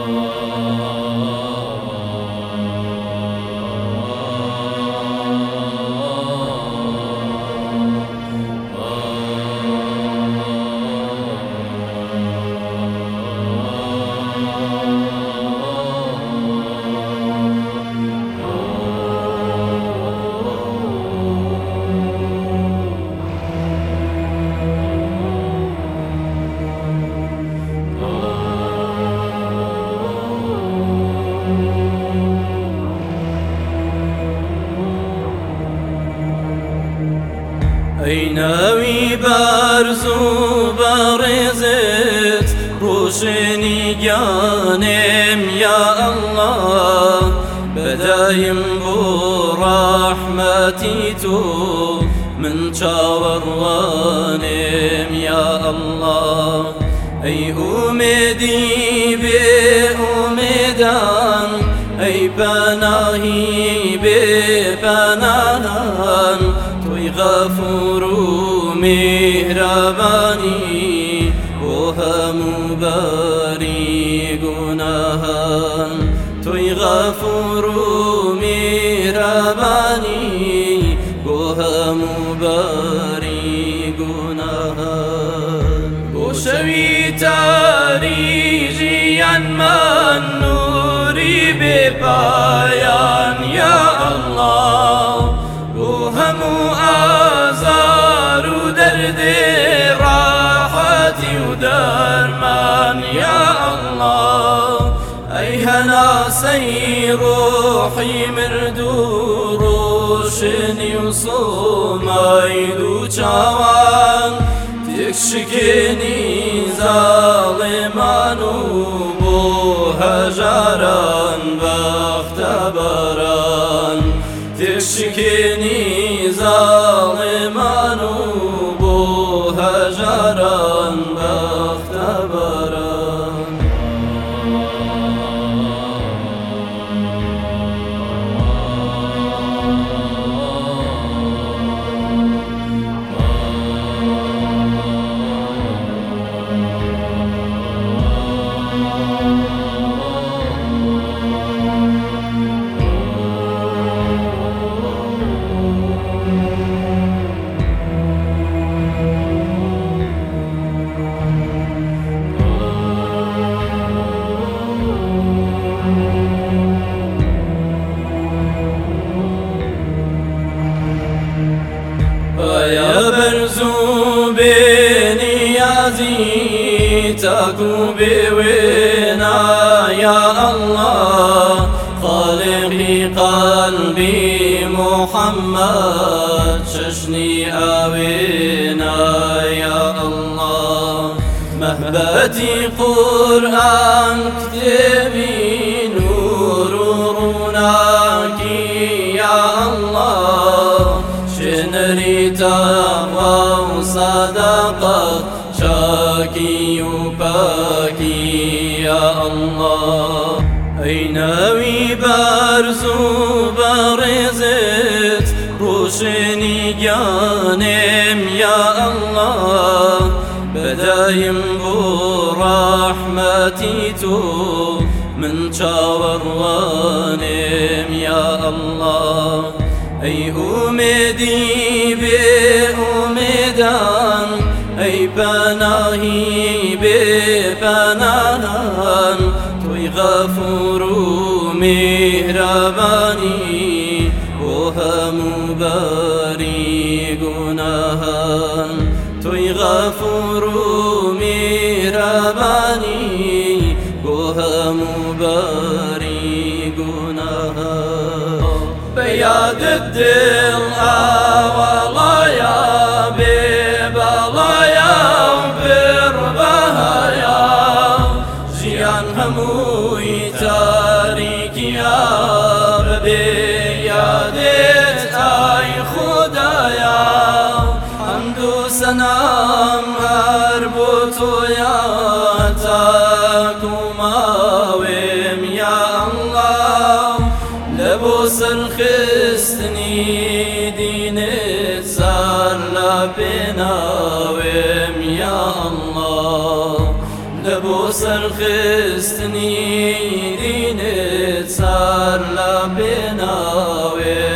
ناوی بەرز و بەڕێزت ڕۆشنی گیانێم یا ئەڵڵا بەدایم بۆ ڕەحمەتی تۆ من چاوەڕوانێم یا ئەڵڵا ئەی ئومێدی بێ ئومێدان ئەی پەناهی بێ پەناهان توی غەفور و میهرەبانی بۆ هەموو بەری گوناهان توی غەفور و میهرەبانی بۆ هەموو بەری گوناهان بۆ شەوی تاریژیانمان نووری بێپایان یا ئەڵڵا بۆ هەموو ئازار و دەردێ ڕاحەتی و دەرمان یا ئەڵڵا ئەی هەناسەی ڕۆحی مرد و ڕۆشنی و سۆمای دوو چاوان تێکشکێنی زاڵێمان و بۆ هەژاران بەختە بەران تێکشکێنی زاڵێمان و بۆ هەژاران بەختە بەران بەرز و بێنیازی تاک و بێوێنا یا ئەڵڵا خالقی قەلبی محەممەد چەشنی ئاوێنا یا ئەڵڵا مەحبەتی قورئان کتێبی نور و ڕووناکی یا ئەڵڵا شنری تقوا و صداقت چاکی و پاکی یا ئەڵڵا ئەی ناوی بەرز و بەڕێزت ڕۆشنی گیانێم یا ئەڵڵا بەدایم بۆ ڕەحمەتی تۆ من چاوەڕوانێم یا ئەڵڵا ئەی ئومێدی بێ ئومێدان ئەی پەناهی بێ پەناهان توی غەفور و میهرەبانی بۆ هەموو بەری گوناهان توی غەفور و میهرەبانی بۆ هەموو بەری گوناهان بەیادت دڵ ئاوەڵایە بێبەڵایە و پڕبەهایە ژیان هەمووی تاریکیە بەبێ یادێت ئای خودایە حەمد و سەنام هەر بۆ تۆیە تاک و ماوێم یا ئەڵڵا لەبۆ سەرخستنی دینت سەر لە پێناوێم یا ئەڵڵا لەبۆ سرخستنی دینت سر لبناوی